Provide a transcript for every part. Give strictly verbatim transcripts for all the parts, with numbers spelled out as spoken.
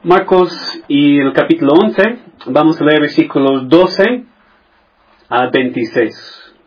Marcos y el capítulo once, vamos a leer versículos doce a veintiséis.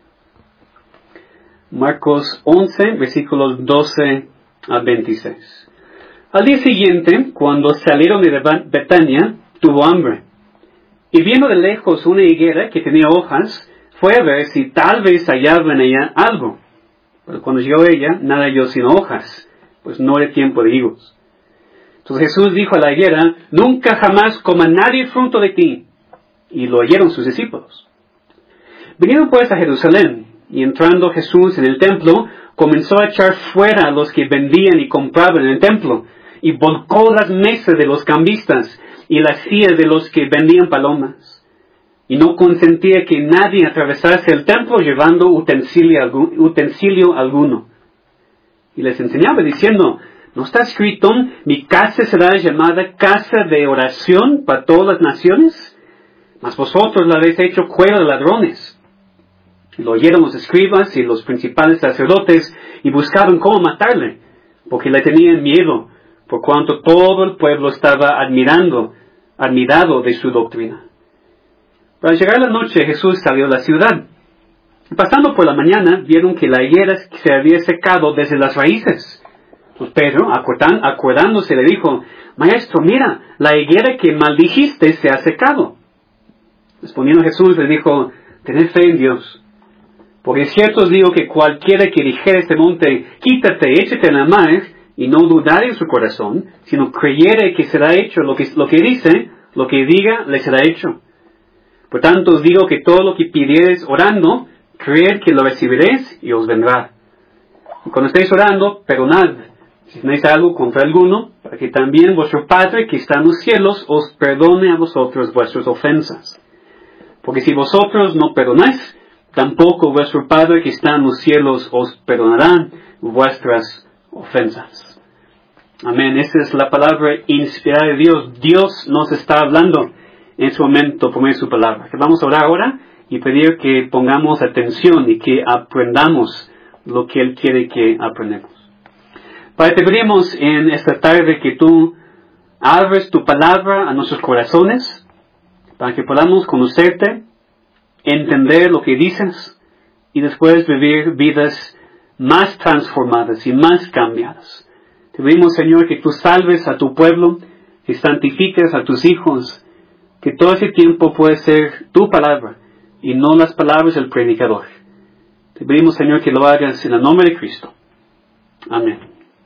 Marcos once, versículos doce a veintiséis. Al día siguiente, cuando salieron de Betania, tuvo hambre. Y viendo de lejos una higuera que tenía hojas, fue a ver si tal vez hallaba en ella algo. Pero cuando llegó ella, nada halló sino hojas, pues no era tiempo de higos. Entonces Jesús dijo a la higuera: nunca jamás coma nadie fruto de ti. Y lo oyeron sus discípulos. Vinieron pues a Jerusalén, y entrando Jesús en el templo, comenzó a echar fuera a los que vendían y compraban en el templo, y volcó las mesas de los cambistas, y las sillas de los que vendían palomas. Y no consentía que nadie atravesase el templo llevando utensilio, utensilio alguno. Y les enseñaba diciendo: ¿no está escrito, mi casa será llamada casa de oración para todas las naciones? Mas vosotros la habéis hecho cueva de ladrones. Y lo oyeron los escribas y los principales sacerdotes, y buscaban cómo matarle, porque le tenían miedo, por cuanto todo el pueblo estaba admirando, admirado de su doctrina. Para llegar la noche, Jesús salió de la ciudad. Pasando por la mañana, vieron que la higuera se había secado desde las raíces. Pues Pedro, acordándose, le dijo: Maestro, mira, la higuera que maldijiste se ha secado. Respondiendo Jesús, le dijo: tened fe en Dios. Porque es cierto os digo que cualquiera que dijere a este monte: quítate, échate en la mar, y no dudare en su corazón, sino creyere que será hecho lo que, lo que dice, lo que diga, le será hecho. Por tanto os digo que todo lo que pidiereis orando, creed que lo recibiréis y os vendrá. Y cuando estéis orando, perdonad, si tenéis algo contra alguno, para que también vuestro Padre que está en los cielos os perdone a vosotros vuestras ofensas. Porque si vosotros no perdonáis, tampoco vuestro Padre que está en los cielos os perdonará vuestras ofensas. Amén. Esta es la palabra inspirada de Dios. Dios nos está hablando en este momento por medio de su palabra. Vamos a orar ahora y pedir que pongamos atención y que aprendamos lo que Él quiere que aprendamos. Padre, te pedimos en esta tarde que tú abres tu palabra a nuestros corazones, para que podamos conocerte, entender lo que dices, y después vivir vidas más transformadas y más cambiadas. Te pedimos, Señor, que tú salves a tu pueblo, que santifiques a tus hijos, que todo ese tiempo puede ser tu palabra, y no las palabras del predicador. Te pedimos, Señor, que lo hagas en el nombre de Cristo. Amén.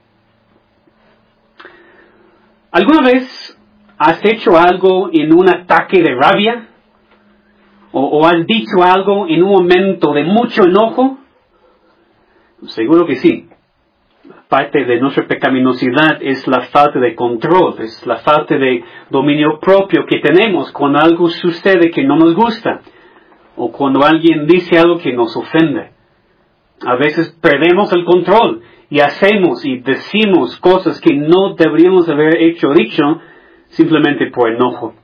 ¿Alguna vez has hecho algo en un ataque de rabia? ¿O, o has dicho algo en un momento de mucho enojo? Seguro que sí. Parte de nuestra pecaminosidad es la falta de control, es la falta de dominio propio que tenemos cuando algo sucede que no nos gusta, o cuando alguien dice algo que nos ofende. A veces perdemos el control y hacemos y decimos cosas que no deberíamos haber hecho o dicho simplemente por enojo.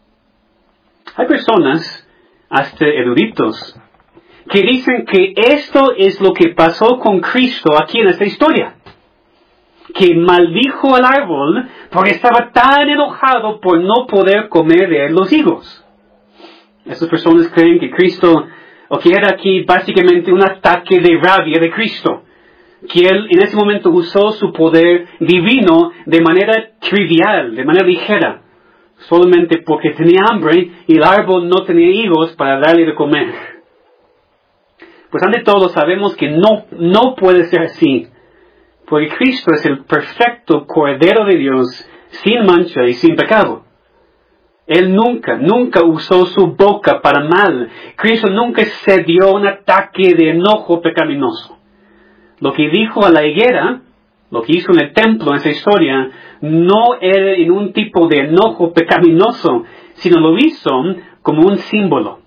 Hay personas, hasta eruditos, que dicen que esto es lo que pasó con Cristo aquí en esta historia. Que maldijo al árbol porque estaba tan enojado por no poder comer de él los higos. Estas personas creen que Cristo, o que era aquí básicamente un ataque de rabia de Cristo. Que Él en ese momento usó su poder divino de manera trivial, de manera ligera. Solamente porque tenía hambre y el árbol no tenía higos para darle de comer. Pues ante todo sabemos que no, no puede ser así. Porque Cristo es el perfecto Cordero de Dios, sin mancha y sin pecado. Él nunca, nunca usó su boca para mal. Cristo nunca cedió a un ataque de enojo pecaminoso. Lo que dijo a la higuera, lo que hizo en el templo, en esa historia, no era en un tipo de enojo pecaminoso, sino lo hizo como un símbolo.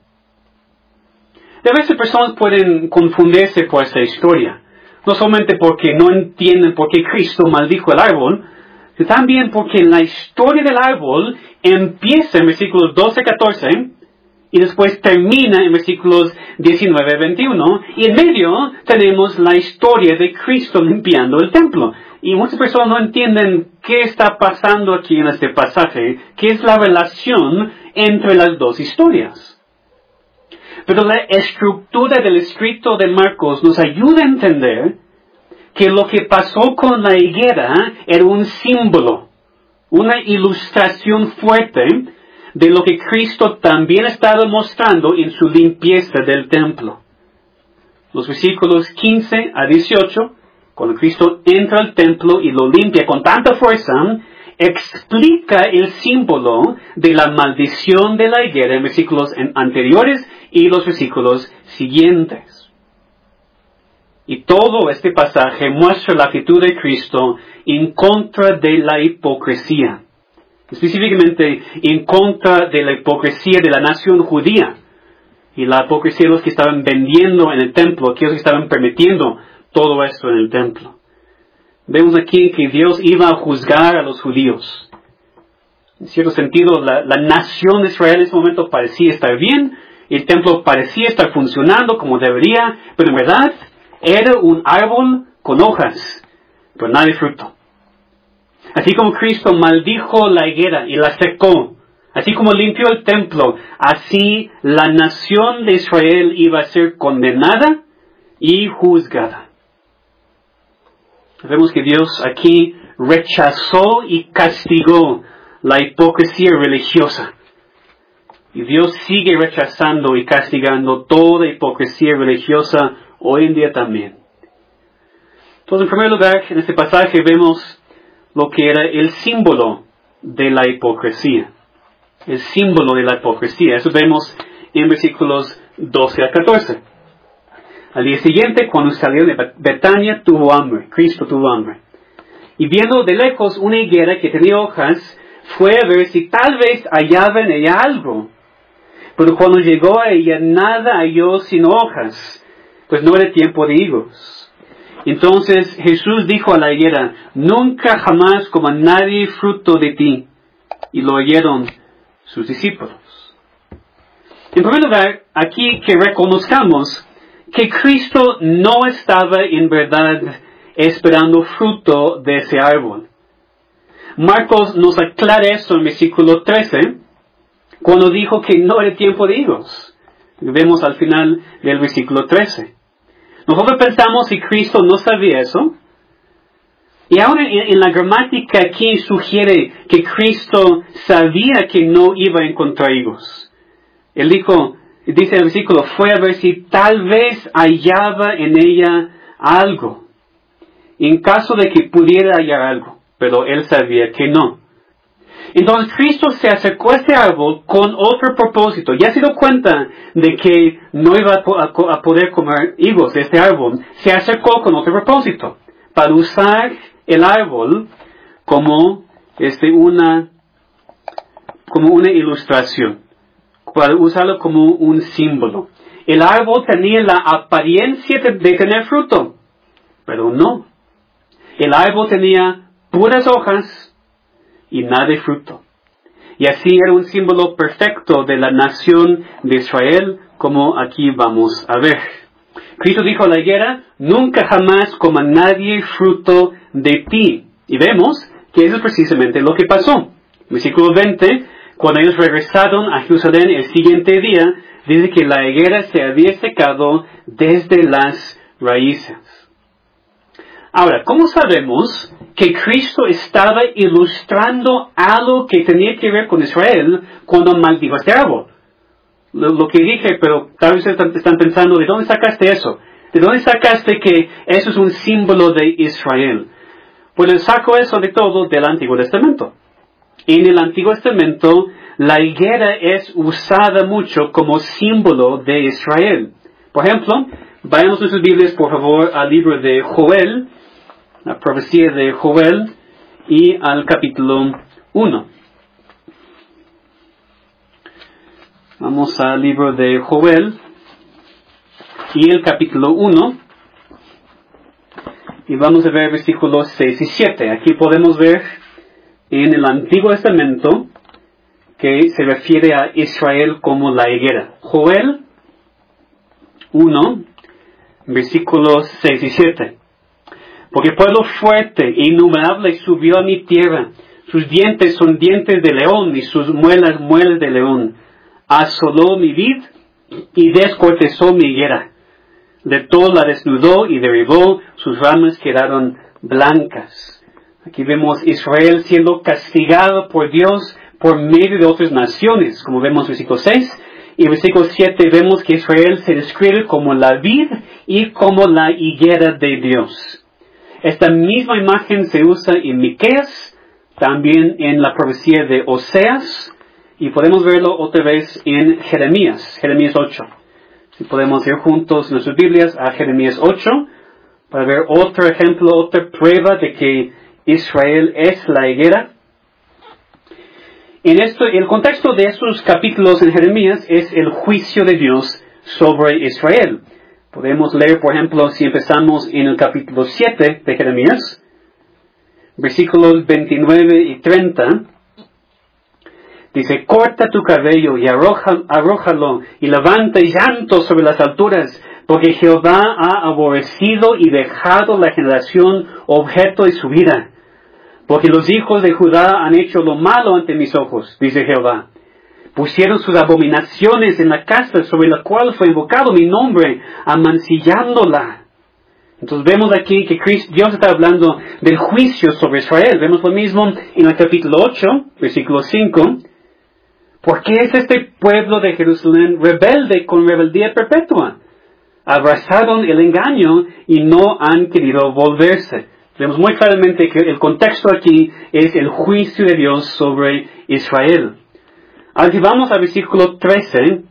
A veces personas pueden confundirse por esta historia. No solamente porque no entienden por qué Cristo maldijo el árbol, sino también porque la historia del árbol empieza en versículos doce a catorce y después termina en versículos diecinueve a veintiuno, y en medio tenemos la historia de Cristo limpiando el templo. Y muchas personas no entienden qué está pasando aquí en este pasaje, qué es la relación entre las dos historias. Pero la estructura del escrito de Marcos nos ayuda a entender que lo que pasó con la higuera era un símbolo, una ilustración fuerte de lo que Cristo también estaba mostrando en su limpieza del templo. Los versículos quince a dieciocho, cuando Cristo entra al templo y lo limpia con tanta fuerza, explica el símbolo de la maldición de la higuera en versículos anteriores y los versículos siguientes. Y todo este pasaje muestra la actitud de Cristo en contra de la hipocresía. Específicamente en contra de la hipocresía de la nación judía. Y la hipocresía de los que estaban vendiendo en el templo, aquellos que estaban permitiendo todo esto en el templo. Vemos aquí que Dios iba a juzgar a los judíos. En cierto sentido, la, la nación de Israel en ese momento parecía estar bien, el templo parecía estar funcionando como debería, pero en verdad era un árbol con hojas, pero nada de fruto. Así como Cristo maldijo la higuera y la secó, así como limpió el templo, así la nación de Israel iba a ser condenada y juzgada. Vemos que Dios aquí rechazó y castigó la hipocresía religiosa. Y Dios sigue rechazando y castigando toda hipocresía religiosa hoy en día también. Entonces, en primer lugar, en este pasaje vemos lo que era el símbolo de la hipocresía. El símbolo de la hipocresía. Eso vemos en versículos doce a catorce. Al día siguiente, cuando salió de Betania, tuvo hambre. Cristo tuvo hambre. Y viendo de lejos una higuera que tenía hojas, fue a ver si tal vez hallaba en ella algo. Pero cuando llegó a ella, nada halló sino hojas, pues no era tiempo de higos. Entonces Jesús dijo a la higuera, nunca jamás coma nadie fruto de ti. Y lo oyeron sus discípulos. En primer lugar, aquí que reconozcamos que Cristo no estaba en verdad esperando fruto de ese árbol. Marcos nos aclara esto en versículo trece, cuando dijo que no era tiempo de higos. Vemos al final del versículo trece. Nosotros pensamos si Cristo no sabía eso. Y ahora en, en la gramática aquí sugiere que Cristo sabía que no iba a encontrar higos. Él dijo, dice el versículo, fue a ver si tal vez hallaba en ella algo. En caso de que pudiera hallar algo. Pero él sabía que no. Entonces Cristo se acercó a este árbol con otro propósito. Ya se dio cuenta de que no iba a, a poder comer higos de este árbol. Se acercó con otro propósito. Para usar el árbol como, este, una, como una ilustración. Para usarlo como un símbolo. El árbol tenía la apariencia de, de tener fruto. Pero no. El árbol tenía puras hojas y nada de fruto. Y así era un símbolo perfecto de la nación de Israel, como aquí vamos a ver. Cristo dijo a la higuera, nunca jamás coma nadie fruto de ti. Y vemos que eso es precisamente lo que pasó. Versículo veinte, cuando ellos regresaron a Jerusalén el siguiente día, dice que la higuera se había secado desde las raíces. Ahora, ¿cómo sabemos que Cristo estaba ilustrando algo que tenía que ver con Israel cuando maldijo este árbol? Lo, lo que dije, pero tal vez están, están pensando, ¿de dónde sacaste eso? ¿De dónde sacaste que eso es un símbolo de Israel? Pues saco eso de todo del Antiguo Testamento. En el Antiguo Testamento, la higuera es usada mucho como símbolo de Israel. Por ejemplo, vayamos en sus Biblias, por favor, al libro de Joel, la profecía de Joel, y al capítulo uno. Vamos al libro de Joel y el capítulo uno. Y vamos a ver versículos seis y siete. Aquí podemos ver en el Antiguo Testamento que se refiere a Israel como la higuera. Joel uno, versículos seis y siete. Porque pueblo fuerte e innumerable subió a mi tierra. Sus dientes son dientes de león y sus muelas muelas de león. Asoló mi vid y descortezó mi higuera. De todo la desnudó y derribó, sus ramas quedaron blancas. Aquí vemos Israel siendo castigado por Dios por medio de otras naciones, como vemos en versículo seis. Y en versículo siete vemos que Israel se describe como la vid y como la higuera de Dios. Esta misma imagen se usa en Miqueas, también en la profecía de Oseas, y podemos verlo otra vez en Jeremías, Jeremías ocho. Si podemos ir juntos en nuestras Biblias a Jeremías ocho, para ver otro ejemplo, otra prueba de que Israel es la higuera. En esto, el contexto de estos capítulos en Jeremías es el juicio de Dios sobre Israel. Podemos leer, por ejemplo, si empezamos en el capítulo siete de Jeremías, versículos veintinueve y treinta, dice, corta tu cabello y arroja, arrójalo y levanta llanto sobre las alturas, porque Jehová ha aborrecido y dejado la generación objeto de su vida. Porque los hijos de Judá han hecho lo malo ante mis ojos, dice Jehová. Pusieron sus abominaciones en la casa sobre la cual fue invocado mi nombre, amancillándola. Entonces vemos aquí que Cristo, Dios está hablando del juicio sobre Israel. Vemos lo mismo en el capítulo ocho, versículo cinco. ¿Por qué es este pueblo de Jerusalén rebelde con rebeldía perpetua? Abrazaron el engaño y no han querido volverse. Vemos muy claramente que el contexto aquí es el juicio de Dios sobre Israel. Ahora si vamos al versículo trece,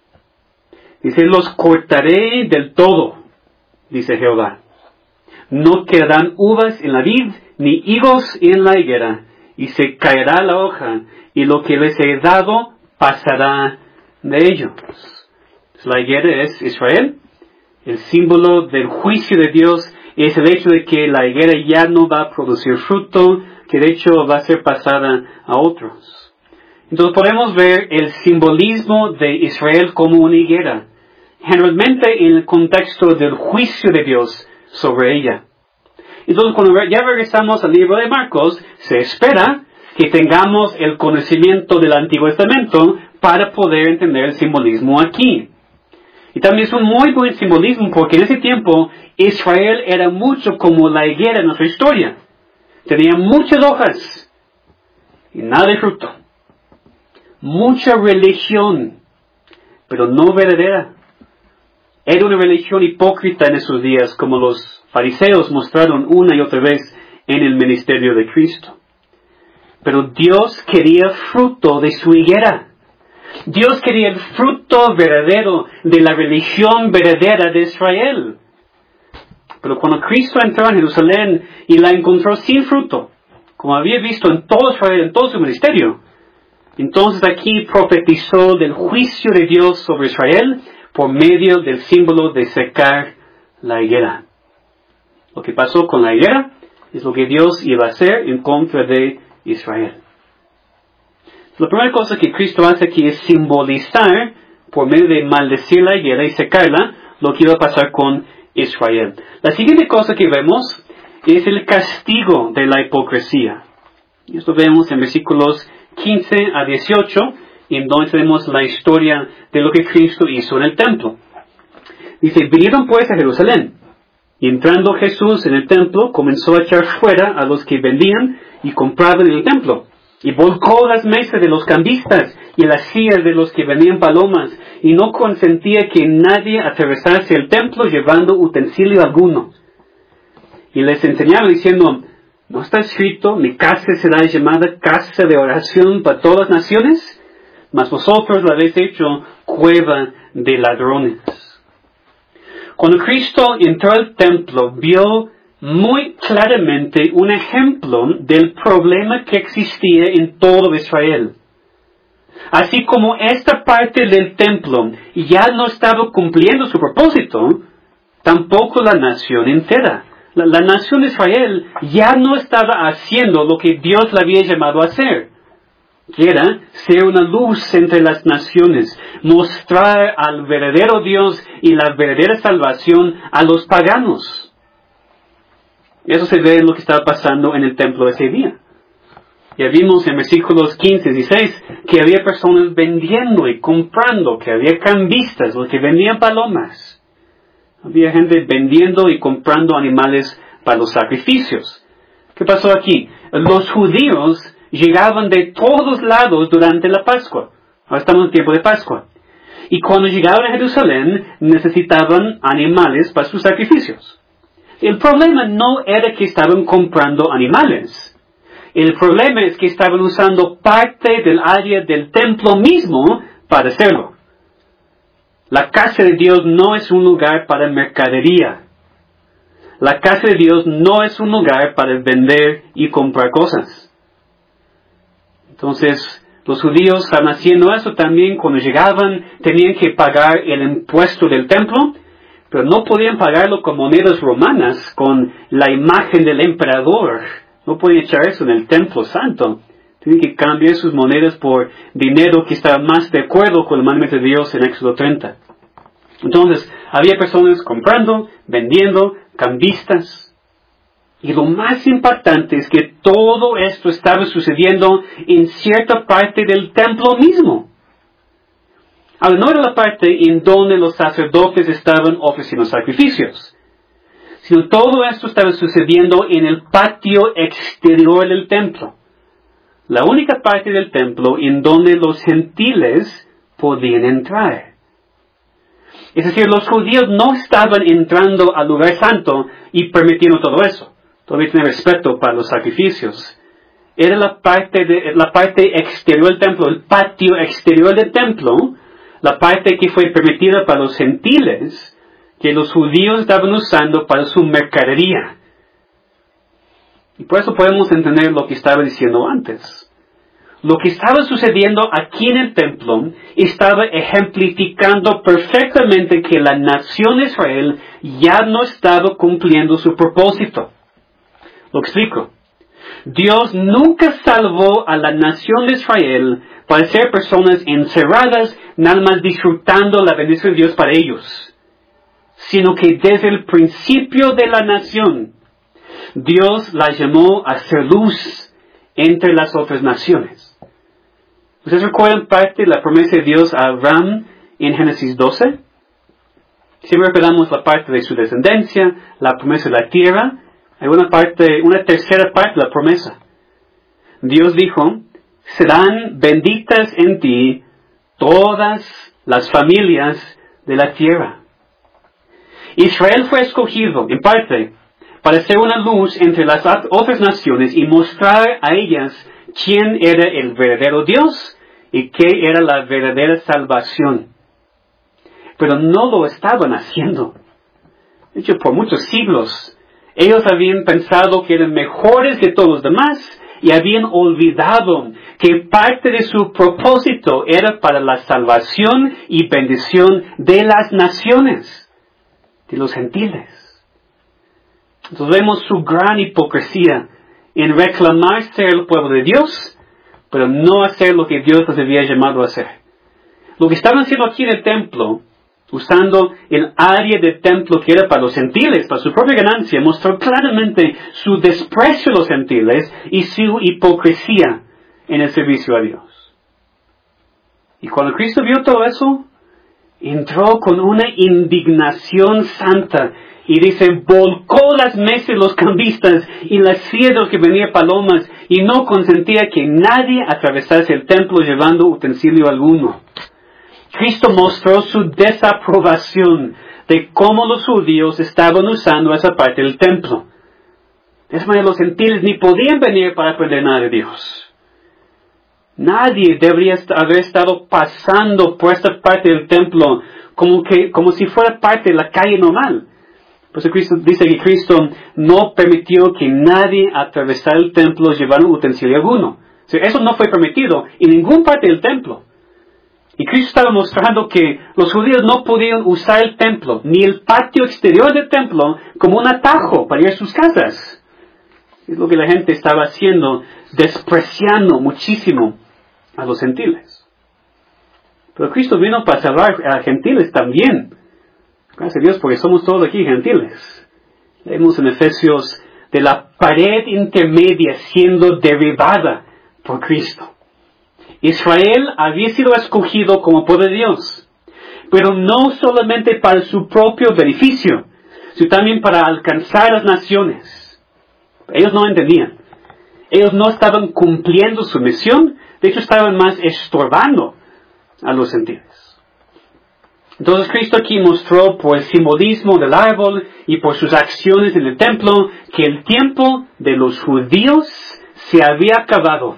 dice, los cortaré del todo, dice Jehová. No quedarán uvas en la vid, ni higos en la higuera, y se caerá la hoja, y lo que les he dado pasará de ellos. La higuera es Israel. El símbolo del juicio de Dios es el hecho de que la higuera ya no va a producir fruto, que de hecho va a ser pasada a otros. Entonces podemos ver el simbolismo de Israel como una higuera, generalmente en el contexto del juicio de Dios sobre ella. Entonces cuando ya regresamos al libro de Marcos, se espera que tengamos el conocimiento del Antiguo Testamento para poder entender el simbolismo aquí. Y también es un muy buen simbolismo porque en ese tiempo Israel era mucho como la higuera en nuestra historia. Tenía muchas hojas y nada de fruto. Mucha religión, pero no verdadera. Era una religión hipócrita en esos días, como los fariseos mostraron una y otra vez en el ministerio de Cristo. Pero Dios quería fruto de su higuera. Dios quería el fruto verdadero de la religión verdadera de Israel. Pero cuando Cristo entró en Jerusalén y la encontró sin fruto, como había visto en todo Israel, en todo su ministerio, entonces aquí profetizó del juicio de Dios sobre Israel por medio del símbolo de secar la higuera. Lo que pasó con la higuera es lo que Dios iba a hacer en contra de Israel. La primera cosa que Cristo hace aquí es simbolizar, por medio de maldecir la higuera y secarla, lo que iba a pasar con Israel. La siguiente cosa que vemos es el castigo de la hipocresía. Esto vemos en versículos quince a dieciocho, en donde tenemos la historia de lo que Cristo hizo en el templo. Dice, vinieron pues a Jerusalén, y entrando Jesús en el templo, comenzó a echar fuera a los que vendían y compraban en el templo, y volcó las mesas de los cambistas y las sillas de los que vendían palomas, y no consentía que nadie atravesase el templo llevando utensilio alguno. Y les enseñaba diciendo, ¿no está escrito, mi casa será llamada casa de oración para todas las naciones? Mas vosotros la habéis hecho cueva de ladrones. Cuando Cristo entró al templo, vio muy claramente un ejemplo del problema que existía en todo Israel. Así como esta parte del templo ya no estaba cumpliendo su propósito, tampoco la nación entera. La, la nación de Israel ya no estaba haciendo lo que Dios la había llamado a hacer, que era ser una luz entre las naciones, mostrar al verdadero Dios y la verdadera salvación a los paganos. Eso se ve en lo que estaba pasando en el templo ese día. Ya vimos en versículos quince y dieciséis que había personas vendiendo y comprando, que había cambistas, los que vendían palomas. Había gente vendiendo y comprando animales para los sacrificios. ¿Qué pasó aquí? Los judíos llegaban de todos lados durante la Pascua. Ahora estamos en tiempo de Pascua. Y cuando llegaban a Jerusalén, necesitaban animales para sus sacrificios. El problema no era que estaban comprando animales. El problema es que estaban usando parte del área del templo mismo para hacerlo. La casa de Dios no es un lugar para mercadería. La casa de Dios no es un lugar para vender y comprar cosas. Entonces, los judíos estaban haciendo eso también. Cuando llegaban, tenían que pagar el impuesto del templo, pero no podían pagarlo con monedas romanas, con la imagen del emperador. No podían echar eso en el templo santo. Tenían que cambiar sus monedas por dinero que estaba más de acuerdo con el mandamiento de Dios en Éxodo treinta. Entonces, había personas comprando, vendiendo, cambistas. Y lo más impactante es que todo esto estaba sucediendo en cierta parte del templo mismo. Ahora, no era la parte en donde los sacerdotes estaban ofreciendo sacrificios, sino todo esto estaba sucediendo en el patio exterior del templo. La única parte del templo en donde los gentiles podían entrar. Es decir, los judíos no estaban entrando al lugar santo y permitiendo todo eso. Todavía tiene respeto para los sacrificios. Era la parte, de, la parte exterior del templo, el patio exterior del templo, la parte que fue permitida para los gentiles, que los judíos estaban usando para su mercadería. Y por eso podemos entender lo que estaba diciendo antes. Lo que estaba sucediendo aquí en el templo estaba ejemplificando perfectamente que la nación de Israel ya no estaba cumpliendo su propósito. Lo explico. Dios nunca salvó a la nación de Israel para ser personas encerradas, nada más disfrutando la bendición de Dios para ellos, sino que desde el principio de la nación, Dios la llamó a ser luz entre las otras naciones. ¿Ustedes recuerdan parte de la promesa de Dios a Abraham en Génesis doce? Siempre recordamos la parte de su descendencia, la promesa de la tierra. Hay una parte, una tercera parte de la promesa. Dios dijo, serán benditas en ti todas las familias de la tierra. Israel fue escogido, en parte, para ser una luz entre las otras naciones y mostrar a ellas quién era el verdadero Dios y qué era la verdadera salvación. Pero no lo estaban haciendo. De hecho, por muchos siglos, ellos habían pensado que eran mejores que todos los demás y habían olvidado que parte de su propósito era para la salvación y bendición de las naciones, de los gentiles. Entonces vemos su gran hipocresía en reclamar ser el pueblo de Dios, pero no hacer lo que Dios les había llamado a hacer. Lo que estaban haciendo aquí en el templo, usando el área del templo que era para los gentiles, para su propia ganancia, mostró claramente su desprecio a los gentiles y su hipocresía en el servicio a Dios. Y cuando Cristo vio todo eso, entró con una indignación santa y dice, volcó las mesas de los cambistas y las sillas de los que vendían palomas y no consentía que nadie atravesase el templo llevando utensilio alguno. Cristo mostró su desaprobación de cómo los judíos estaban usando esa parte del templo. De esa manera los gentiles ni podían venir para aprender nada de Dios. Nadie debería haber estado pasando por esta parte del templo como, que, como si fuera parte de la calle normal. Por eso Cristo dice que Cristo no permitió que nadie atravesara el templo llevando utensilio alguno. O sea, eso no fue permitido en ninguna parte del templo. Y Cristo estaba mostrando que los judíos no podían usar el templo, ni el patio exterior del templo, como un atajo para ir a sus casas. Es lo que la gente estaba haciendo, despreciando muchísimo a los gentiles. Pero Cristo vino para salvar a gentiles también. Gracias a Dios porque somos todos aquí gentiles. Leemos en Efesios de la pared intermedia siendo derribada por Cristo. Israel había sido escogido como pueblo de Dios, pero no solamente para su propio beneficio, sino también para alcanzar las naciones. Ellos no entendían. Ellos no estaban cumpliendo su misión, de hecho estaban más estorbando a los gentiles. Entonces Cristo aquí mostró por el simbolismo del árbol y por sus acciones en el templo que el tiempo de los judíos se había acabado.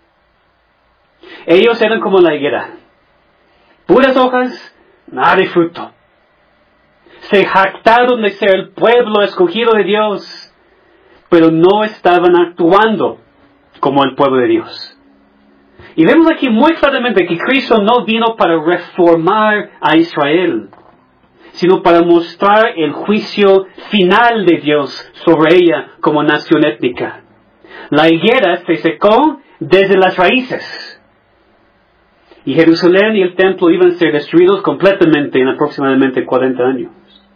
Ellos eran como la higuera. Puras hojas, nada de fruto. Se jactaron de ser el pueblo escogido de Dios, pero no estaban actuando como el pueblo de Dios. Y vemos aquí muy claramente que Cristo no vino para reformar a Israel, sino para mostrar el juicio final de Dios sobre ella como nación étnica. La higuera se secó desde las raíces. Y Jerusalén y el templo iban a ser destruidos completamente en aproximadamente cuarenta años.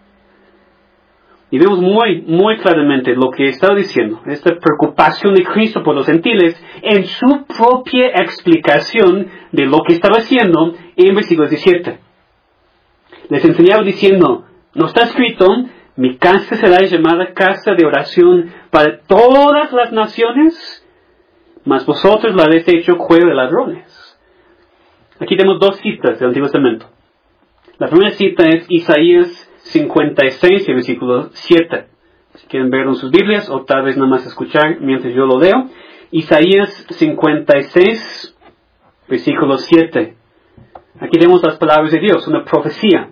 Y vemos muy, muy claramente lo que está diciendo, esta preocupación de Cristo por los gentiles en su propia explicación de lo que estaba haciendo en versículo diecisiete. Les enseñaba diciendo, no está escrito, mi casa será llamada casa de oración para todas las naciones, mas vosotros la habéis hecho cueva de ladrones. Aquí tenemos dos citas del Antiguo Testamento. La primera cita es Isaías cincuenta y seis, versículo siete. Si quieren verlo en sus Biblias o tal vez nada más escuchar mientras yo lo leo. Isaías cincuenta y seis, versículo siete. Aquí tenemos las palabras de Dios, una profecía.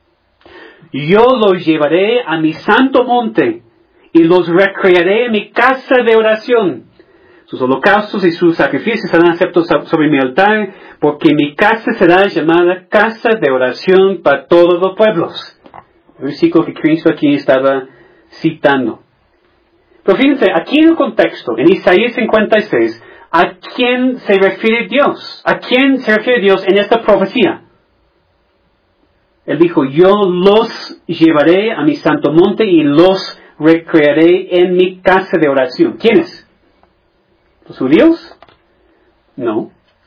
Yo los llevaré a mi santo monte y los recrearé en mi casa de oración. Sus holocaustos y sus sacrificios serán aceptos sobre mi altar, porque mi casa será llamada casa de oración para todos los pueblos. El versículo que Cristo aquí estaba citando. Pero fíjense, aquí en el contexto, en Isaías cincuenta y seis, ¿a quién se refiere Dios? ¿A quién se refiere Dios en esta profecía? Él dijo, yo los llevaré a mi santo monte y los recrearé en mi casa de oración. ¿Quiénes? ¿Los judíos? No.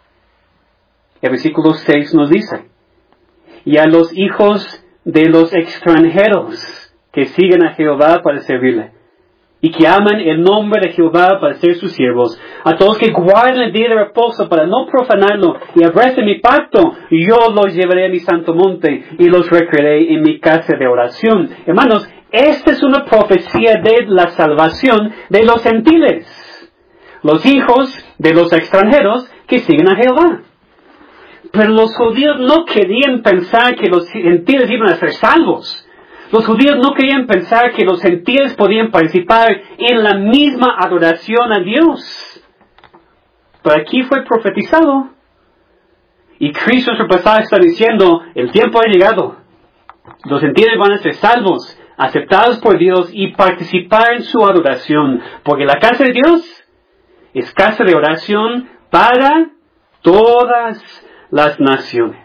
El versículo seis nos dice, y a los hijos de los extranjeros que siguen a Jehová para servirle, y que aman el nombre de Jehová para ser sus siervos, a todos que guarden el día de reposo para no profanarlo y abracen mi pacto, yo los llevaré a mi santo monte y los recrearé en mi casa de oración. Hermanos, esta es una profecía de la salvación de los gentiles, los hijos de los extranjeros que siguen a Jehová. Pero los judíos no querían pensar que los gentiles iban a ser salvos. Los judíos no querían pensar que los gentiles podían participar en la misma adoración a Dios. Pero aquí fue profetizado. Y Cristo en su pasaje está diciendo, el tiempo ha llegado. Los gentiles van a ser salvos, aceptados por Dios y participar en su adoración. Porque la casa de Dios es casa de oración para todas las naciones.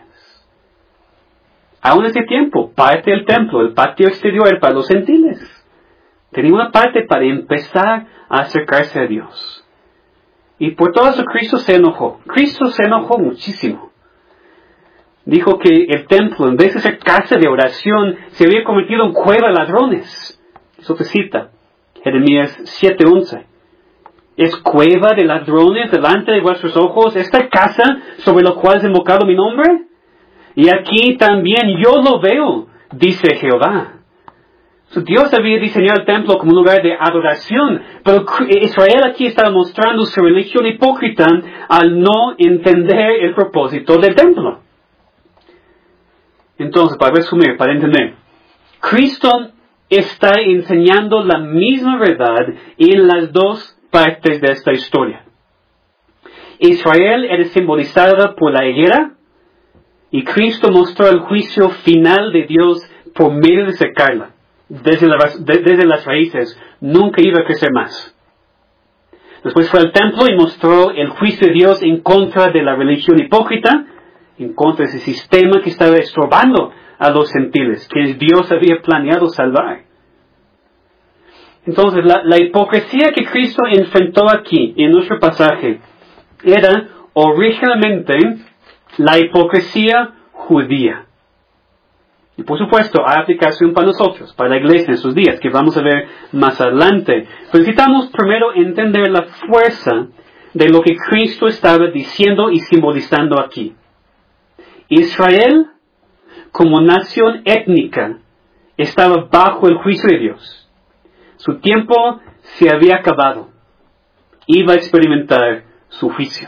Aún ese tiempo, parte del templo, el patio exterior para los gentiles, tenía una parte para empezar a acercarse a Dios. Y por todo eso Cristo se enojó. Cristo se enojó muchísimo. Dijo que el templo, en vez de ser casa de oración, se había convertido en cueva de ladrones. Eso te cita, Jeremías siete once. ¿Es cueva de ladrones delante de vuestros ojos esta casa sobre la cual es invocado mi nombre? Y aquí también yo lo veo, dice Jehová. So, Dios había diseñado el templo como un lugar de adoración, pero Israel aquí estaba mostrando su religión hipócrita al no entender el propósito del templo. Entonces, para resumir, para entender, Cristo está enseñando la misma verdad en las dos partes de esta historia. Israel era simbolizada por la higuera, y Cristo mostró el juicio final de Dios por medio de secarla. Desde, la, de, desde las raíces, nunca iba a crecer más. Después fue al templo y mostró el juicio de Dios en contra de la religión hipócrita, en contra de ese sistema que estaba estorbando a los gentiles, que Dios había planeado salvar. Entonces, la, la hipocresía que Cristo enfrentó aquí, en nuestro pasaje, era originalmente la hipocresía judía. Y por supuesto, hay aplicación para nosotros, para la iglesia en sus días, que vamos a ver más adelante. Pero necesitamos primero entender la fuerza de lo que Cristo estaba diciendo y simbolizando aquí. Israel, como nación étnica, estaba bajo el juicio de Dios. Su tiempo se había acabado. Iba a experimentar su juicio.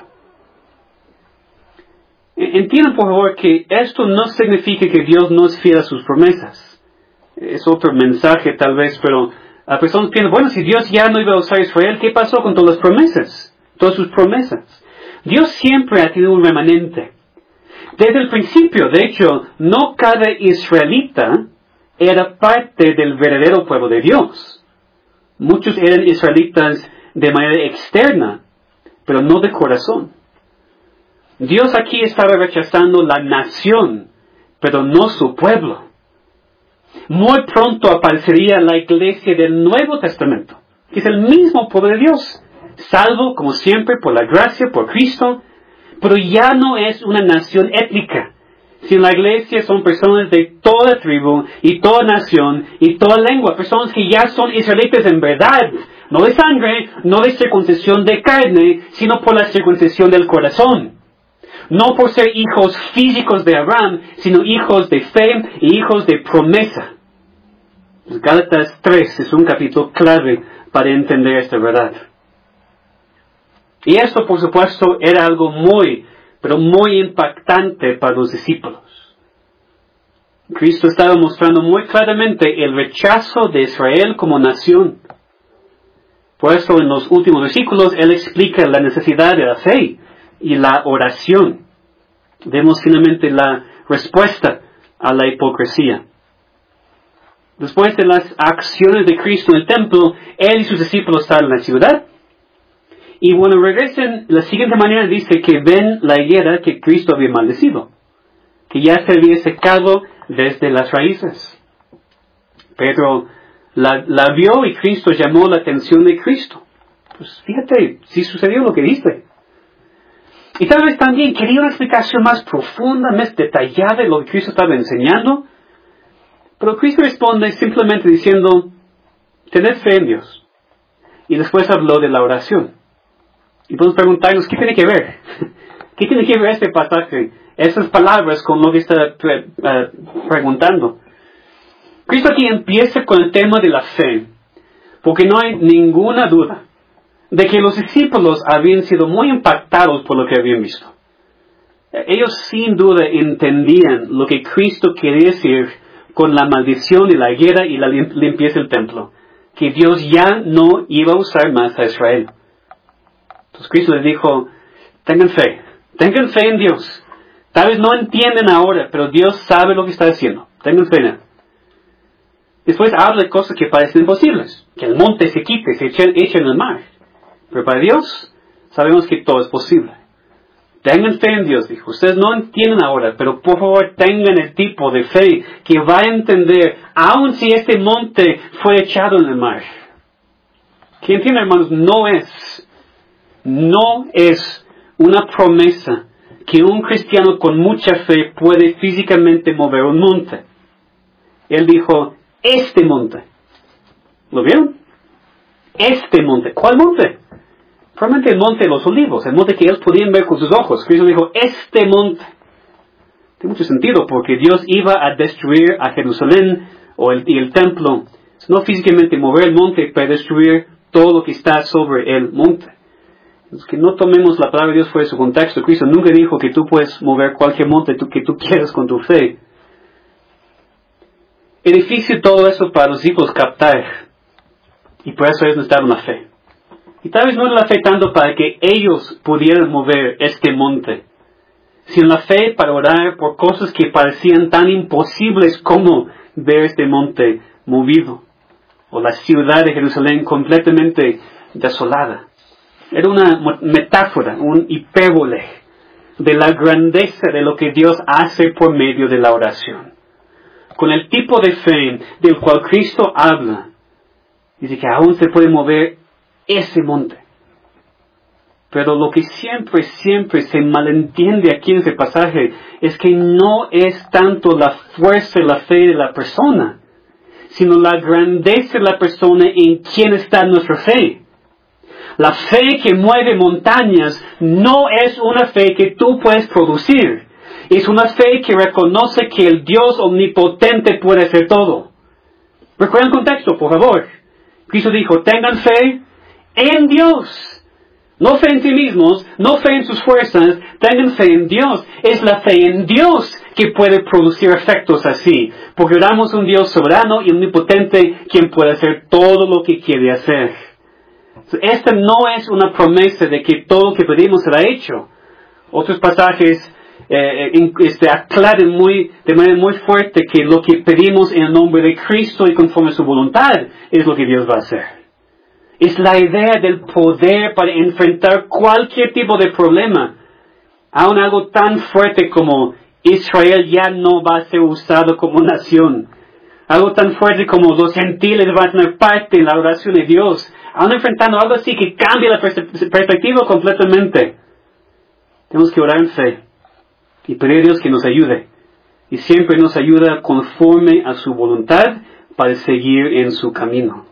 Entiendan, por favor, que esto no significa que Dios no es fiel a sus promesas. Es otro mensaje, tal vez, pero a personas piensan, bueno, si Dios ya no iba a usar a Israel, ¿qué pasó con todas las promesas? Todas sus promesas. Dios siempre ha tenido un remanente. Desde el principio, de hecho, no cada israelita era parte del verdadero pueblo de Dios. Muchos eran israelitas de manera externa, pero no de corazón. Dios aquí estaba rechazando la nación, pero no su pueblo. Muy pronto aparecería la iglesia del Nuevo Testamento, que es el mismo pueblo de Dios, salvo, como siempre, por la gracia, por Cristo, pero ya no es una nación étnica. Si en la iglesia son personas de toda tribu y toda nación y toda lengua, personas que ya son israelitas en verdad, no de sangre, no de circuncisión de carne, sino por la circuncisión del corazón. No por ser hijos físicos de Abraham, sino hijos de fe y hijos de promesa. Gálatas tres es un capítulo clave para entender esta verdad. Y esto, por supuesto, era algo muy, pero muy impactante para los discípulos. Cristo estaba mostrando muy claramente el rechazo de Israel como nación. Por eso, en los últimos versículos, Él explica la necesidad de la fe y la oración. Vemos finalmente la respuesta a la hipocresía. Después de las acciones de Cristo en el templo, Él y sus discípulos salen a la ciudad. Y bueno, regresan, de la siguiente manera dice que ven la higuera que Cristo había maldecido, que ya se había secado desde las raíces. Pedro la, la vio y Cristo llamó la atención de Cristo. Pues fíjate, sí sucedió lo que dice. Y tal vez también quería una explicación más profunda, más detallada de lo que Cristo estaba enseñando. Pero Cristo responde simplemente diciendo, tened fe en Dios. Y después habló de la oración. Y podemos preguntarnos, ¿qué tiene que ver? ¿Qué tiene que ver este pasaje? Esas palabras con lo que está pre- uh, preguntando. Cristo aquí empieza con el tema de la fe, porque no hay ninguna duda de que los discípulos habían sido muy impactados por lo que habían visto. Ellos sin duda entendían lo que Cristo quería decir con la maldición y la guerra y la limpieza del templo, que Dios ya no iba a usar más a Israel. Entonces Cristo les dijo, tengan fe, tengan fe en Dios. Tal vez no entienden ahora, pero Dios sabe lo que está haciendo. Tengan fe en Él. Después habla de cosas que parecen imposibles, que el monte se quite, se eche, eche en el mar. Pero para Dios sabemos que todo es posible. Tengan fe en Dios, dijo. Ustedes no entienden ahora, pero por favor tengan el tipo de fe que va a entender, aun si este monte fue echado en el mar. ¿Qué entienden, hermanos? No es, no es una promesa que un cristiano con mucha fe puede físicamente mover un monte. Él dijo, este monte. ¿Lo vieron? Este monte. ¿Cuál monte? Probablemente el monte de los olivos, el monte que ellos podían ver con sus ojos. Cristo dijo, este monte. Tiene mucho sentido porque Dios iba a destruir a Jerusalén o el, y el templo. No físicamente mover el monte para destruir todo lo que está sobre el monte. Es que no tomemos la palabra de Dios fuera de su contexto. Cristo nunca dijo que tú puedes mover cualquier monte que tú quieras con tu fe. Es difícil todo eso para los discípulos captar. Y por eso ellos necesitaban la fe. Y tal vez no era la fe tanto para que ellos pudieran mover este monte, sino la fe para orar por cosas que parecían tan imposibles como ver este monte movido, o la ciudad de Jerusalén completamente desolada. Era una metáfora, un hipérbole de la grandeza de lo que Dios hace por medio de la oración. Con el tipo de fe del cual Cristo habla, Dice que aún se puede mover ese monte. Pero lo que siempre, siempre se malentiende aquí en ese pasaje es que no es tanto la fuerza y la fe de la persona, sino la grandeza de la persona en quien está nuestra fe. La fe que mueve montañas no es una fe que tú puedes producir. Es una fe que reconoce que el Dios omnipotente puede hacer todo. Recuerden el contexto, por favor. Cristo dijo, tengan fe en Dios. No fe en sí mismos, no fe en sus fuerzas, tengan fe en Dios. Es la fe en Dios que puede producir efectos así. Porque oramos a un Dios soberano y omnipotente quien puede hacer todo lo que quiere hacer. Esta no es una promesa de que todo lo que pedimos será hecho. Otros pasajes eh, este, aclaran muy, de manera muy fuerte que lo que pedimos en el nombre de Cristo y conforme a su voluntad es lo que Dios va a hacer. Es la idea del poder para enfrentar cualquier tipo de problema. Aún algo tan fuerte como Israel ya no va a ser usado como nación. Algo tan fuerte como los gentiles van a tener parte en la oración de Dios. Aún enfrentando algo así que cambia la pers- perspectiva completamente. Tenemos que orar en fe y pedir a Dios que nos ayude. Y siempre nos ayuda conforme a su voluntad para seguir en su camino.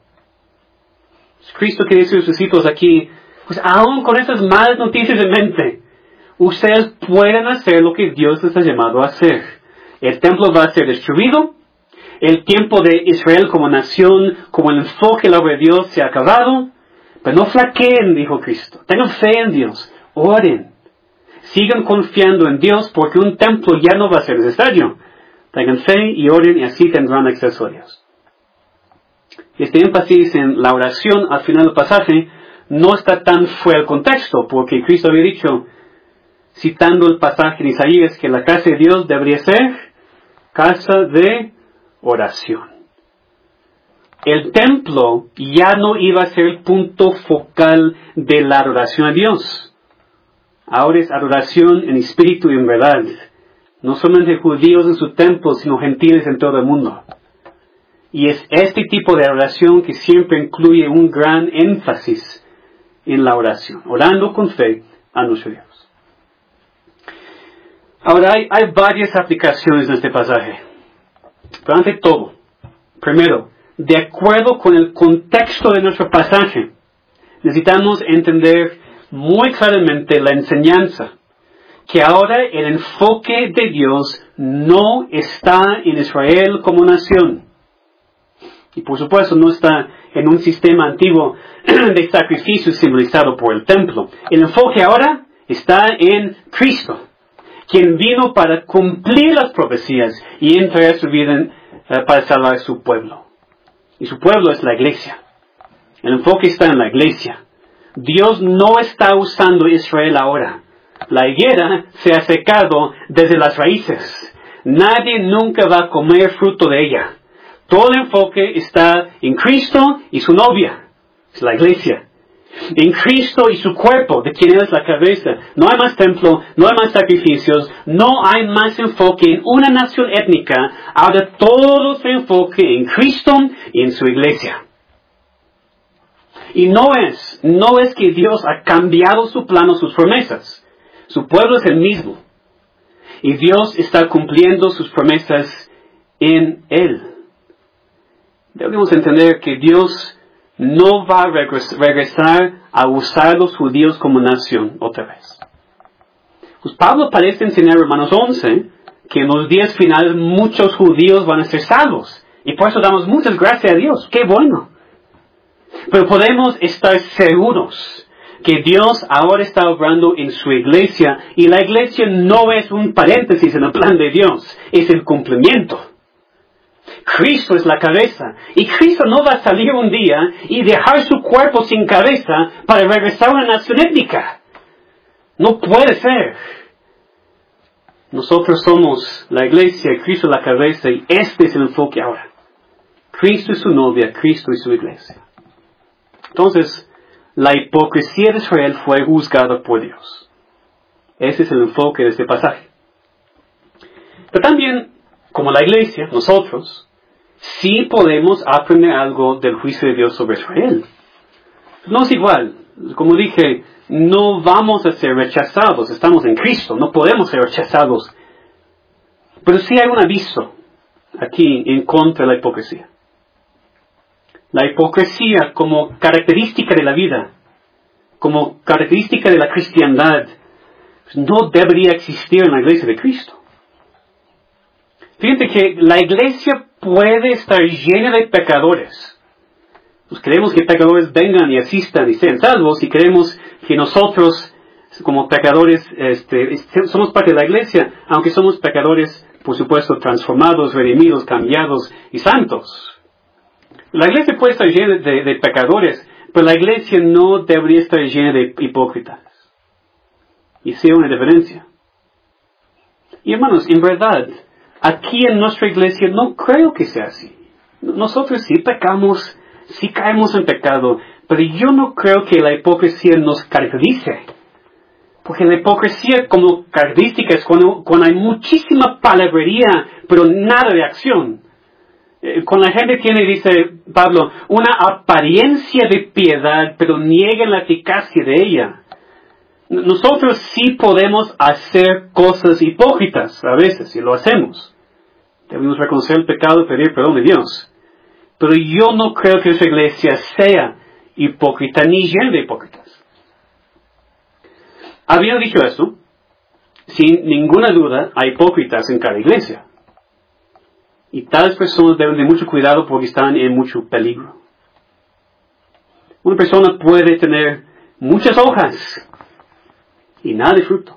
Cristo quiere decir a sus discípulos aquí, pues aún con esas malas noticias en mente, ustedes pueden hacer lo que Dios les ha llamado a hacer. El templo va a ser destruido, el tiempo de Israel como nación, como el enfoque de la obra de Dios se ha acabado, pero no flaqueen, dijo Cristo. Tengan fe en Dios, oren, sigan confiando en Dios porque un templo ya no va a ser necesario. Tengan fe y oren y así tendrán acceso a Dios. Este énfasis en la oración al final del pasaje no está tan fuera del contexto, porque Cristo había dicho, citando el pasaje en Isaías, que la casa de Dios debería ser casa de oración. El templo ya no iba a ser el punto focal de la adoración a Dios. Ahora es adoración en espíritu y en verdad. No solamente judíos en su templo, sino gentiles en todo el mundo. Y es este tipo de oración que siempre incluye un gran énfasis en la oración, orando con fe a nuestro Dios. Ahora hay, hay varias aplicaciones en este pasaje. Pero ante todo, primero, de acuerdo con el contexto de nuestro pasaje, necesitamos entender muy claramente la enseñanza, que ahora el enfoque de Dios no está en Israel como nación. Y por supuesto no está en un sistema antiguo de sacrificios simbolizado por el templo. El enfoque ahora está en Cristo, quien vino para cumplir las profecías y entregar su vida en, uh, para salvar a su pueblo. Y su pueblo es la iglesia. El enfoque está en la iglesia. Dios no está usando Israel ahora. La higuera se ha secado desde las raíces. Nadie nunca va a comer fruto de ella. Todo el enfoque está en Cristo y su novia, es la iglesia. En Cristo y su cuerpo, de quien es la cabeza. No hay más templo, no hay más sacrificios, no hay más enfoque en una nación étnica. Ahora todo se enfoque en Cristo y en su iglesia. Y no es, no es que Dios ha cambiado su plan o sus promesas. Su pueblo es el mismo. Y Dios está cumpliendo sus promesas en Él. Debemos entender que Dios no va a regresar a usar a los judíos como nación otra vez. Pues Pablo parece enseñar en Romanos once que en los días finales muchos judíos van a ser salvos. Y por eso damos muchas gracias a Dios. ¡Qué bueno! Pero podemos estar seguros que Dios ahora está obrando en su iglesia y la iglesia no es un paréntesis en el plan de Dios, es el cumplimiento. Cristo es la cabeza. Y Cristo no va a salir un día y dejar su cuerpo sin cabeza para regresar a una nación étnica. No puede ser. Nosotros somos la iglesia, Cristo es la cabeza y este es el enfoque ahora. Cristo y su novia, Cristo y su iglesia. Entonces, la hipocresía de Israel fue juzgada por Dios. Ese es el enfoque de este pasaje. Pero también, como la iglesia, nosotros, sí podemos aprender algo del juicio de Dios sobre Israel. No es igual. Como dije, no vamos a ser rechazados. Estamos en Cristo. No podemos ser rechazados. Pero sí hay un aviso aquí en contra de la hipocresía. La hipocresía como característica de la vida, como característica de la cristiandad, no debería existir en la iglesia de Cristo. Fíjate que la iglesia puede estar llena de pecadores. Pues queremos que pecadores vengan y asistan y sean salvos, y queremos que nosotros, como pecadores, este, somos parte de la iglesia, aunque somos pecadores, por supuesto, transformados, redimidos, cambiados y santos. La iglesia puede estar llena de, de pecadores, pero la iglesia no debería estar llena de hipócritas. Y sí hay una diferencia. Y hermanos, en verdad, aquí en nuestra iglesia no creo que sea así. Nosotros sí pecamos, sí caemos en pecado, pero yo no creo que la hipocresía nos caracterice. Porque la hipocresía como característica es cuando, cuando hay muchísima palabrería, pero nada de acción. Eh, cuando la gente tiene, dice Pablo, una apariencia de piedad, pero niegan la eficacia de ella. Nosotros sí podemos hacer cosas hipócritas a veces, y lo hacemos. Debemos reconocer el pecado y pedir perdón de Dios. Pero yo no creo que esa iglesia sea hipócrita ni llena de hipócritas. Habiendo dicho esto, sin ninguna duda hay hipócritas en cada iglesia. Y tales personas deben de mucho cuidado porque están en mucho peligro. Una persona puede tener muchas hojas y nada de fruto.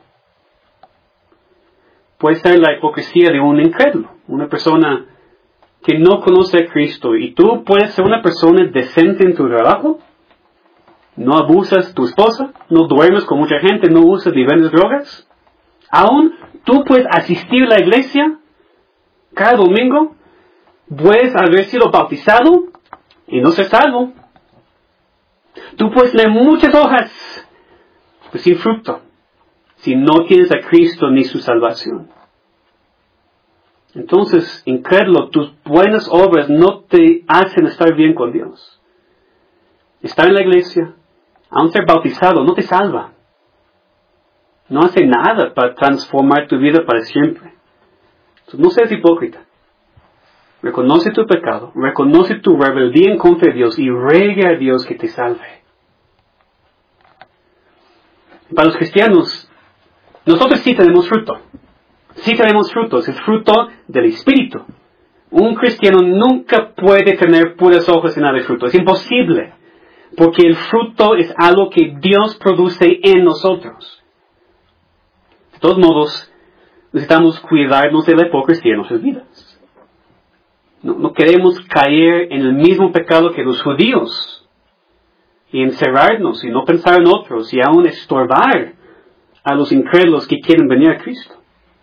Puede ser la hipocresía de un incrédulo, una persona que no conoce a Cristo. Y tú puedes ser una persona decente en tu trabajo, no abusas de tu esposa, no duermes con mucha gente, no usas ni vendes drogas. Aún tú puedes asistir a la iglesia cada domingo, puedes haber sido bautizado y no ser salvo. Tú puedes leer muchas hojas, pero sin fruto, si no tienes a Cristo ni su salvación. Entonces, incrédulo, tus buenas obras no te hacen estar bien con Dios. Estar en la iglesia, aun ser bautizado, no te salva. No hace nada para transformar tu vida para siempre. Entonces, no seas hipócrita. Reconoce tu pecado, reconoce tu rebeldía en contra de Dios y ruega a Dios que te salve. Para los cristianos, nosotros sí tenemos fruto. Sí tenemos frutos, es fruto del Espíritu. Un cristiano nunca puede tener puras hojas y nada de fruto. Es imposible, porque el fruto es algo que Dios produce en nosotros. De todos modos, necesitamos cuidarnos de la hipocresía en nuestras vidas. No, no queremos caer en el mismo pecado que los judíos y encerrarnos y no pensar en otros y aún estorbar a los incrédulos que quieren venir a Cristo.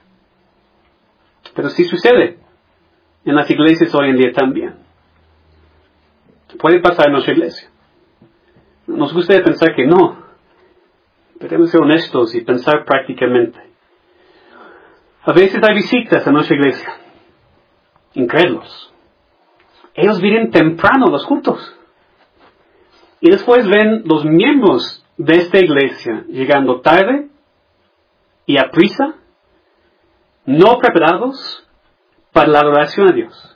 Pero sí sucede en las iglesias hoy en día también. Puede pasar en nuestra iglesia. Nos gustaría pensar que no, pero debemos ser honestos y pensar prácticamente. A veces hay visitas a nuestra iglesia, incrédulos. Ellos vienen temprano a los cultos. Y después ven los miembros de esta iglesia llegando tarde y a prisa, no preparados para la adoración a Dios.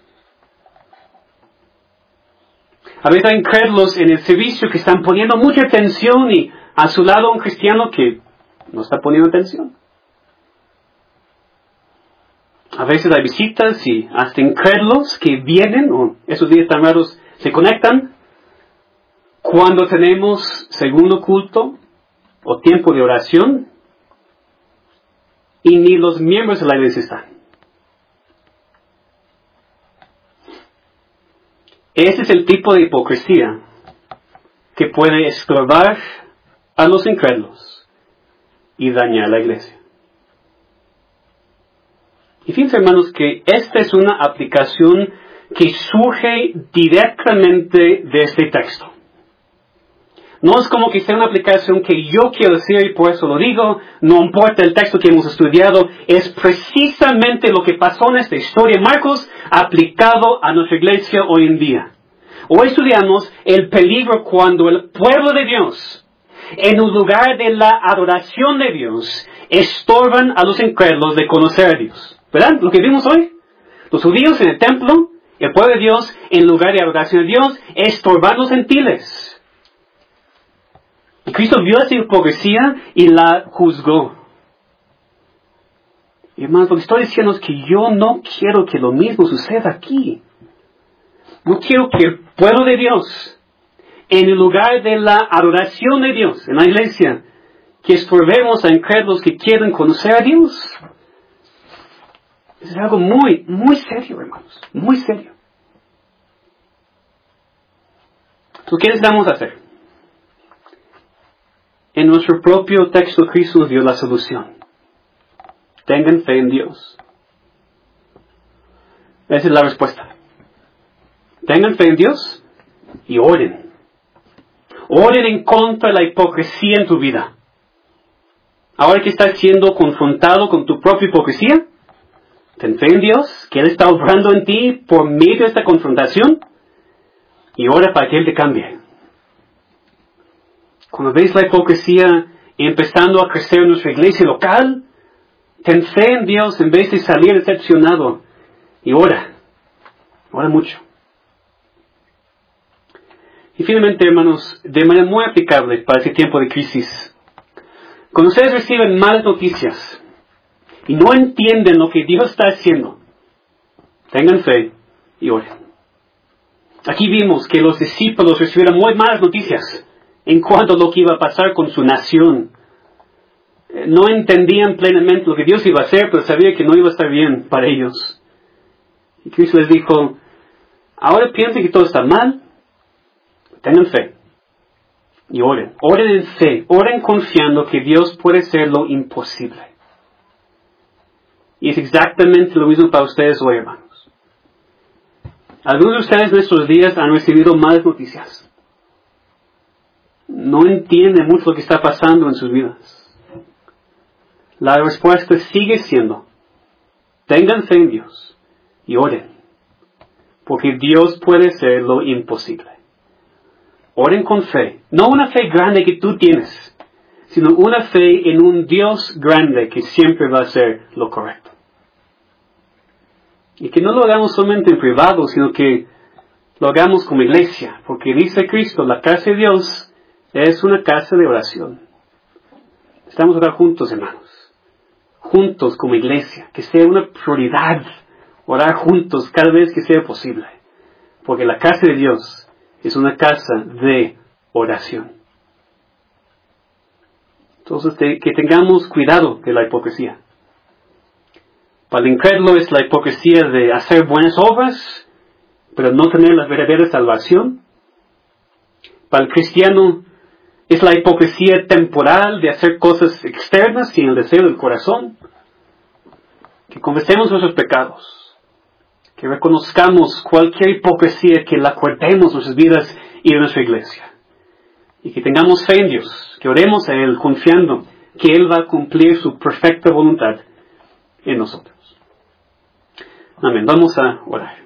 A veces hay incrédulos en el servicio que están poniendo mucha atención y a su lado un cristiano que no está poniendo atención. A veces hay visitas y hasta incrédulos que vienen, o esos días tan raros se conectan, cuando tenemos segundo culto o tiempo de oración, y ni los miembros de la iglesia están. Ese es el tipo de hipocresía que puede estorbar a los incrédulos y dañar la iglesia. Y fíjense, hermanos, que esta es una aplicación que surge directamente de este texto. No es como que sea una aplicación que yo quiero decir y por eso lo digo. No importa el texto que hemos estudiado. Es precisamente lo que pasó en esta historia de Marcos aplicado a nuestra iglesia hoy en día. Hoy estudiamos el peligro cuando el pueblo de Dios, en un lugar de la adoración de Dios, estorban a los incrédulos de conocer a Dios. ¿Verdad? Lo que vimos hoy. Los judíos en el templo, el pueblo de Dios, en lugar de adoración a Dios, estorban a los gentiles. Y Cristo vio esa hipocresía y la juzgó. Y hermanos, lo que estoy diciendo es que yo no quiero que lo mismo suceda aquí. No quiero que el pueblo de Dios, en el lugar de la adoración de Dios, en la iglesia, que estorbemos a incrédulos que quieren conocer a Dios. Es algo muy, muy serio, hermanos. Muy serio. Entonces, ¿qué necesitamos hacer? En nuestro propio texto, Cristo nos dio la solución. Tengan fe en Dios. Esa es la respuesta. Tengan fe en Dios y oren. Oren en contra de la hipocresía en tu vida. Ahora que estás siendo confrontado con tu propia hipocresía, ten fe en Dios, que Él está obrando en ti por medio de esta confrontación, y ora para que Él te cambie. Cuando ves la hipocresía empezando a crecer en nuestra iglesia local, ten fe en Dios en vez de salir decepcionado. Y ora. Ora mucho. Y finalmente, hermanos, de manera muy aplicable para este tiempo de crisis. Cuando ustedes reciben malas noticias y no entienden lo que Dios está haciendo, tengan fe y oren. Aquí vimos que los discípulos recibieron muy malas noticias en cuanto a lo que iba a pasar con su nación. No entendían plenamente lo que Dios iba a hacer, pero sabían que no iba a estar bien para ellos. Y Cristo les dijo, ahora piensen que todo está mal, tengan fe y oren. Oren en fe, oren confiando que Dios puede hacer lo imposible. Y es exactamente lo mismo para ustedes hoy, hermanos. Algunos de ustedes en estos días han recibido malas noticias. No entienden mucho lo que está pasando en sus vidas. La respuesta sigue siendo, tengan fe en Dios y oren, porque Dios puede hacer lo imposible. Oren con fe, no una fe grande que tú tienes, sino una fe en un Dios grande que siempre va a hacer lo correcto. Y que no lo hagamos solamente en privado, sino que lo hagamos como iglesia, porque dice Cristo, la casa de Dios es una casa de oración. Estamos orar juntos, hermanos. Juntos como iglesia. Que sea una prioridad orar juntos cada vez que sea posible. Porque la casa de Dios es una casa de oración. Entonces, te, que tengamos cuidado de la hipocresía. Para el incrédulo es la hipocresía de hacer buenas obras, pero no tener la verdadera salvación. Para el cristiano es la hipocresía temporal de hacer cosas externas sin el deseo del corazón. Que confesemos nuestros pecados. Que reconozcamos cualquier hipocresía, que la cortemos en nuestras vidas y en nuestra iglesia. Y que tengamos fe en Dios. Que oremos a Él confiando que Él va a cumplir su perfecta voluntad en nosotros. Amén. Vamos a orar.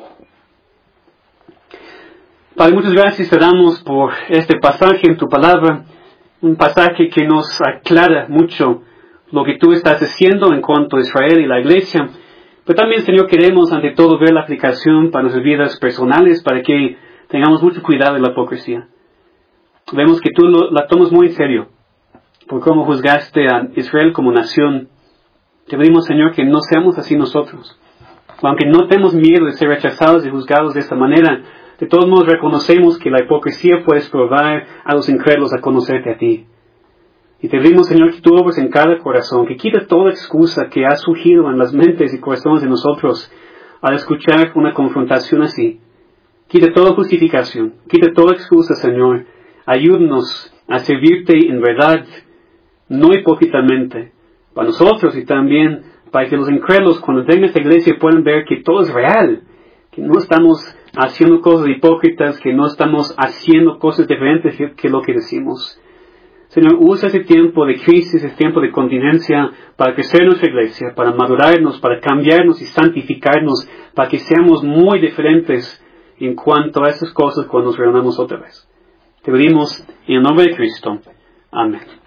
Padre, muchas gracias te damos por este pasaje en tu palabra, un pasaje que nos aclara mucho lo que tú estás haciendo en cuanto a Israel y la iglesia, pero también, Señor, queremos ante todo ver la aplicación para nuestras vidas personales, para que tengamos mucho cuidado de la hipocresía. Vemos que tú lo, la tomas muy en serio, por cómo juzgaste a Israel como nación. Te pedimos, Señor, que no seamos así nosotros, aunque no tenemos miedo de ser rechazados y juzgados de esta manera. De todos modos reconocemos que la hipocresía puede probar a los incrédulos a conocerte a ti. Y te pedimos, Señor, que tú obres en cada corazón, que quites toda excusa que ha surgido en las mentes y corazones de nosotros al escuchar una confrontación así. Quita toda justificación, quita toda excusa, Señor. Ayúdanos a servirte en verdad, no hipócritamente, para nosotros y también para que los incrédulos, cuando vengan a esta iglesia, puedan ver que todo es real, que no estamos haciendo cosas hipócritas, que no estamos haciendo cosas diferentes que, que lo que decimos. Señor, usa ese tiempo de crisis, ese tiempo de contingencia para crecer nuestra iglesia, para madurarnos, para cambiarnos y santificarnos, para que seamos muy diferentes en cuanto a esas cosas cuando nos reunamos otra vez. Te pedimos en el nombre de Cristo. Amén.